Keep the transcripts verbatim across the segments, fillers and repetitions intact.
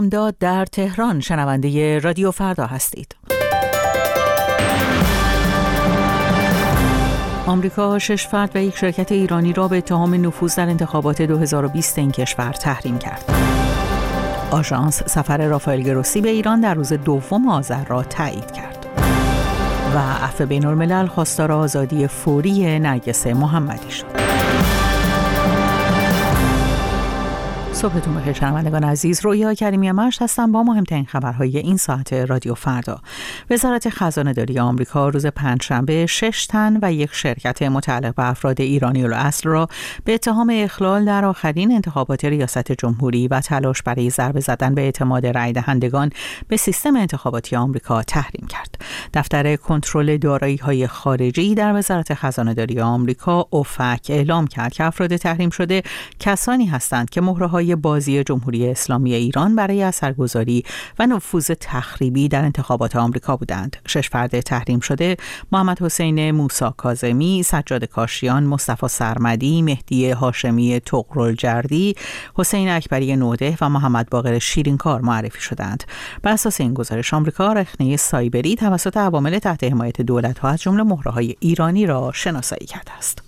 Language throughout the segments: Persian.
داد در تهران شنونده رادیو فردا هستید. آمریکا شش فرد و یک شرکت ایرانی را به اتهام نفوذ در انتخابات دو هزار و بیست این کشور تحریم کرد. آژانس سفر رافائل گروسی به ایران در روز دوم آذر را تایید کرد. و عفو بین‌الملل خواستار آزادی فوری نرگس محمدی شد. صبحتون بخیر شنوندگان عزیز، رویا کریمی مشت هستم با مهمترین خبرهای این ساعت رادیو فردا. وزارت خزانه‌داری آمریکا روز پنجشنبه شش تن و یک شرکت متعلق به افراد ایرانی الاصل را به اتهام اخلال در آخرین انتخابات ریاست جمهوری و تلاش برای ضربه زدن به اعتماد رای دهندگان به سیستم انتخاباتی آمریکا تحریم کرد. دفتر کنترل دارایی‌های خارجی در وزارت خزانه‌داری آمریکا اوفک اعلام کرد که افراد تحریم شده کسانی هستند که مهره‌های بازی جمهوری اسلامی ایران برای اثرگذاری و نفوذ تخریبی در انتخابات آمریکا بودند. شش فرد تحریم شده محمد حسین موسی کاظمی، سجاد کاشیان، مصطفی سرمدی، مهدی هاشمی طغرالجردی، حسین اکبری نوده و محمد باقر شیرینکار معرفی شدند. بر اساس این گزارش آمریکا رخنه سایبری توسط عوامل تحت حمایت دولت‌ها از جمله مهره‌های ایرانی را شناسایی کرده است.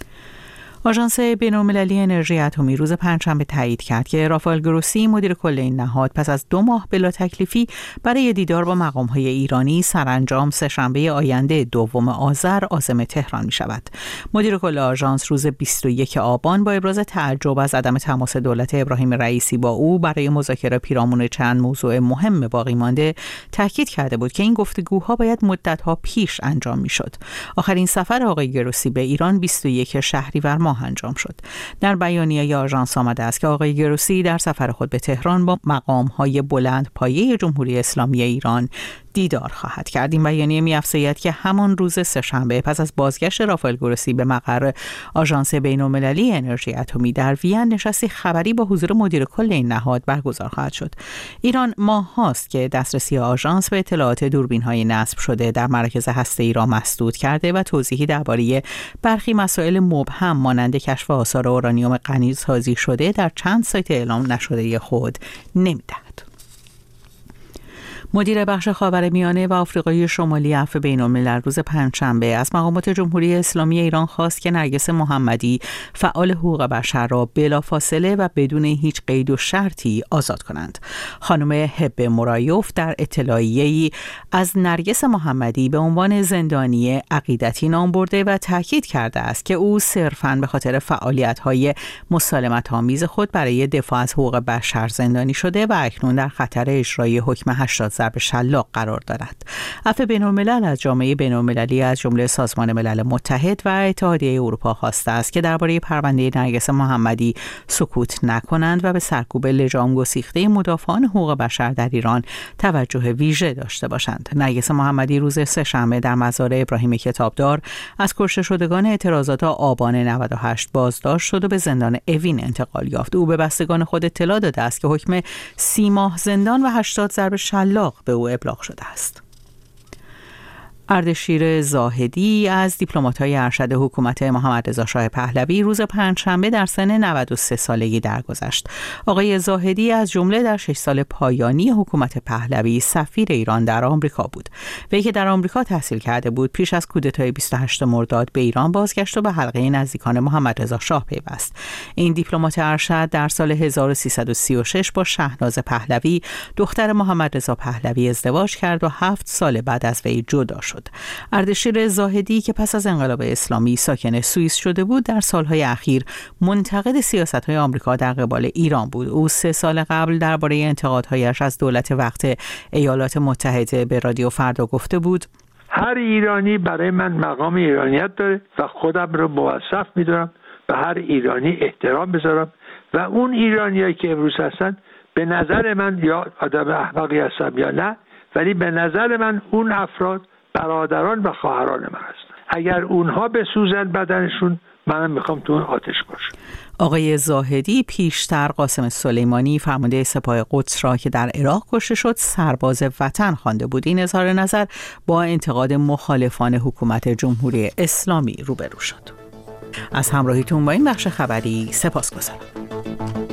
آژانس بین‌المللی انرژی اتمی روز پنجشنبه تایید کرد که رافائل گروسی مدیر کل این نهاد پس از دو ماه بلا تکلیفی برای دیدار با مقام‌های ایرانی سرانجام سه‌شنبه آینده دوم آذر عازم تهران می‌شود. مدیر کل آژانس روز بیست و یکم آبان با ابراز تعجب از عدم تماس دولت ابراهیم رئیسی با او برای مذاکره پیرامون چند موضوع مهم باقی مانده تاکید کرده بود که این گفتگوها باید مدت‌ها پیش انجام می‌شد. آخرین سفر آقای گروسی به ایران بیست و یکم شهریور ماه انجام شد. در بیانیه آژانس آمده است که آقای گروسی در سفر خود به تهران با مقام‌های بلند پایه جمهوری اسلامی ایران دیدار خواهد کرد. این بیانیه می‌افزاید که همان روز سه‌شنبه پس از بازگشت رافائل گروسی به مقر آژانس بین‌المللی انرژی اتمی در وین نشستی خبری با حضور مدیر کل این نهاد برگزار خواهد شد. ایران ماه‌هاست که دسترسی آژانس به اطلاعات دوربین‌های نصب شده در مراکز هسته‌ای را مسدود کرده و توضیحی درباره برخی مسائل مبهم مانند کشف آثار اورانیوم غنی‌سازی شده در چند سایت اعلام نشده خود نمی‌دهد. مدیر بخش خاورمیانه و آفریقای شمالی عفو بین‌الملل روز پنجشنبه از مقامات جمهوری اسلامی ایران خواست که نرگس محمدی فعال حقوق بشر را بلافاصله و بدون هیچ قید و شرطی آزاد کنند. خانم هب مرایوف در اطلاعیه‌ای از نرگس محمدی به عنوان زندانی عقیدتی نام برده و تاکید کرده است که او صرفاً به خاطر فعالیت‌های مسالمت‌آمیز خود برای دفاع از حقوق بشر زندانی شده و اکنون در خطر اجرای حکم هشتاد ضرب شلاق قرار دارد. عفو بین‌الملل از جامعه بین‌المللی از جمله سازمان ملل متحد و اتحادیه اروپا خواسته است که درباره پرونده نرگس محمدی سکوت نکنند و به سرکوب لجام گسیخته مدافعان حقوق بشر در ایران توجه ویژه داشته باشند. نرگس محمدی روز سه‌شنبه در مزار ابراهیم کتابدار از کشته شدگان اعتراضات آبان نود و هشت بازداشت شد و به زندان اوین انتقال یافت. او به بستگان خود اطلاع داده است که حکم سی ماه زندان و هشتاد ضرب شلاق به او ابلاغ شده است. اردشیر زاهدی از دیپلمات‌های ارشد حکومت محمد رضا شاه پهلوی روز پنجشنبه در سن نود و سه سالگی درگذشت. آقای زاهدی از جمله در شش سال پایانی حکومت پهلوی سفیر ایران در آمریکا بود. وی که در آمریکا تحصیل کرده بود پیش از کودتای بیست و هشتم مرداد به ایران بازگشت و به حلقه نزدیکان محمد رضا شاه پیوست. این دیپلمات ارشد در سال هزار و سیصد و سی و شش با شهناز پهلوی دختر محمد رضا پهلوی ازدواج کرد و هفت سال بعد از وی جدا شد. اردشیر زاهدی که پس از انقلاب اسلامی ساکن سوئیس شده بود در سالهای اخیر منتقد سیاست‌های آمریکا در قبال ایران بود. او سه سال قبل درباره انتقادهایش از دولت وقت ایالات متحده به رادیو فردا گفته بود: هر ایرانی برای من مقام ایرانیت داره و خودم رو موظف می‌دونم به هر ایرانی احترام بذارم و اون ایرانیایی که امروز هستن به نظر من یا آدم احمقی هستن یا نه، ولی به نظر من اون افراد برادران و خواهران من هستن. اگر اونها بسوزن بدنشون، منم میخوام تو اون آتش باشم. آقای زاهدی پیشتر قاسم سلیمانی فرمانده سپاه قدس را که در عراق کشته شد سرباز وطن خوانده بود. این اظهار نظر با انتقاد مخالفان حکومت جمهوری اسلامی روبرو شد. از همراهیتون با این بخش خبری سپاسگزارم.